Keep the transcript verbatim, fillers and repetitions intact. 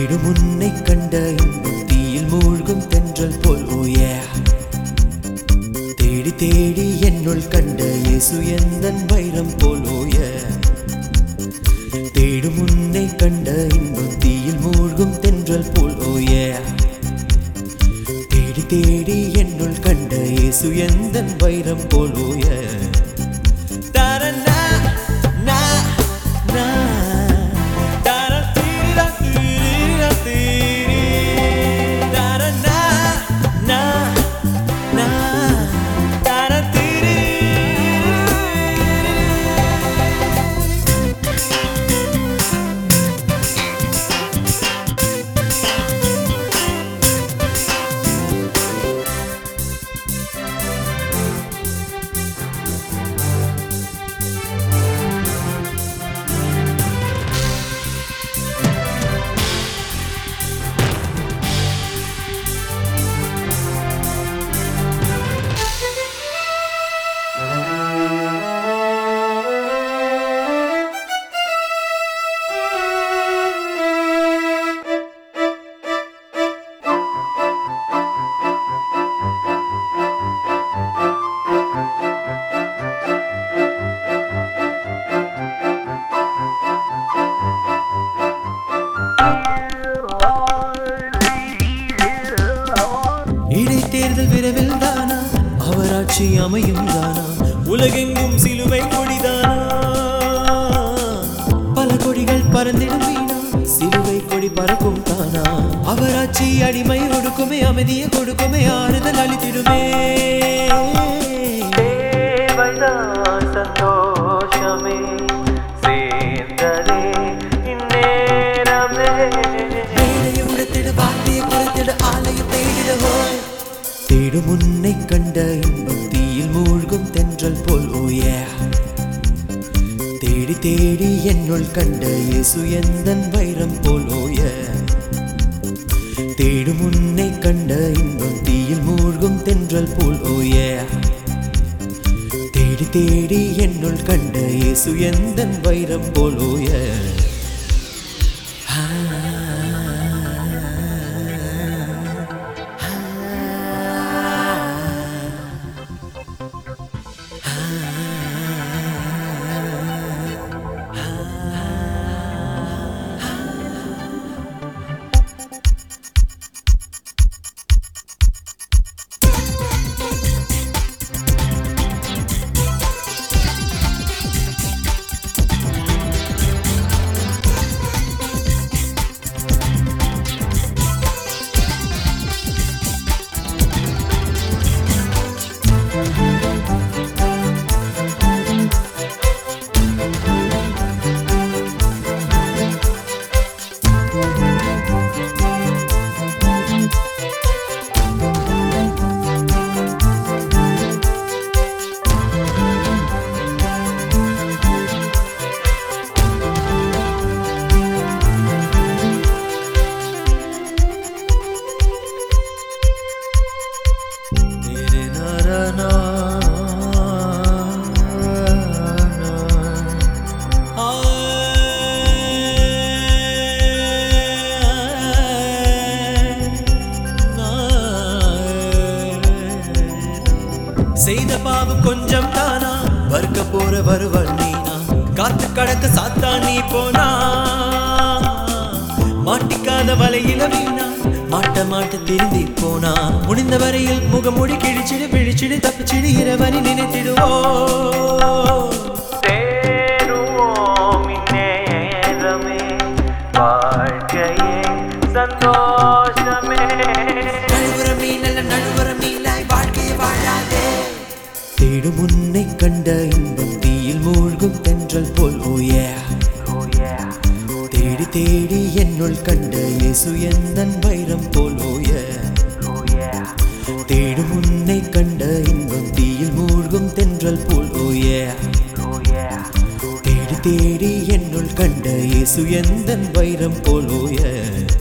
தேடும் உன்னை கண்ட இன்பம் தீயில் மூழ்கும் தென்றல் போல் oh yeah தேடி தேடி என்னுள் கண்ட இயேசு எந்தன் வைரம் போல் oh yeah தேடும் உன்னை கண்ட இன்பம் தீயில் மூழ்கும் தென்றல் போல் oh yeah தேடி தேடி என்னுள் கண்ட இயேசு எந்தன் வைரம் போல் oh yeah தரனா நா நா தேர்தல் விரைவில் தானா அவராட்சி அமையும் தானா உலகெங்கும் சிலுவை கொடிதானா பல கொடிகள் பறந்திடும் வீணா சிலுவை கொடி பறக்கும் தானா அவராட்சி அடிமை ஒடுக்குமே அமைதியை கொடுக்குமே ஆறுதல் அளித்திடுமே சந்தோஷமே சேர்ந்ததே இந்நேரமே வேலையும் இடத்திடு வார்த்தையை குறைத்திடு ஆலயம் தேடிடுவோ தேடும் உன்னை கண்ட இன்பம் தீயில் மூழ்கும் தென்றல் போல் oh yeah தேடி தேடி என்னுள் கண்ட இயேசு எந்தன் வைரம் போல் oh yeah தேடும் உன்னை கண்ட இன்பம் தீயில் மூழ்கும் தென்றல் போல் oh yeah தேடி தேடி என்னுள் கண்ட இயேசு எந்தன் வைரம் போல் oh yeah செய்த பாவம் கொஞ்சம் தானா வர்க்க போற வருவன் நீனா காத்து கடக்க சாத்தா நீ போனா மாட்டிக்காத வலையில வீணா மாட்ட மாட்ட திருந்தி போனா முடிந்த வரையில் முகமூடி கிழிச்சிடு பிழிச்சிடு தப்பிச்சிடு இரவனி நினைத்திடுவோ தேருவோம் இந்நேரமே வாழ்க்கையே சந்தோஷமே நடுவர மீனல்ல நடுவர மீனாய் வாழ்க்கையை வாழாதே தேடும் உன்னை கண்ட இன்பம் தீயில் மூழ்கும் தென்றல் போல் oh yeah தேடி தேடி என்னுள் கண்ட இயேசு எந்தன் வைரம் போல் oh yeah தேடும் உன்னை கண்ட இன்பம் தீயில் மூழ்கும் தென்றல் போல் oh yeah தேடி தேடி என்னுள் கண்ட இயேசு எந்தன் வைரம் போல் oh yeah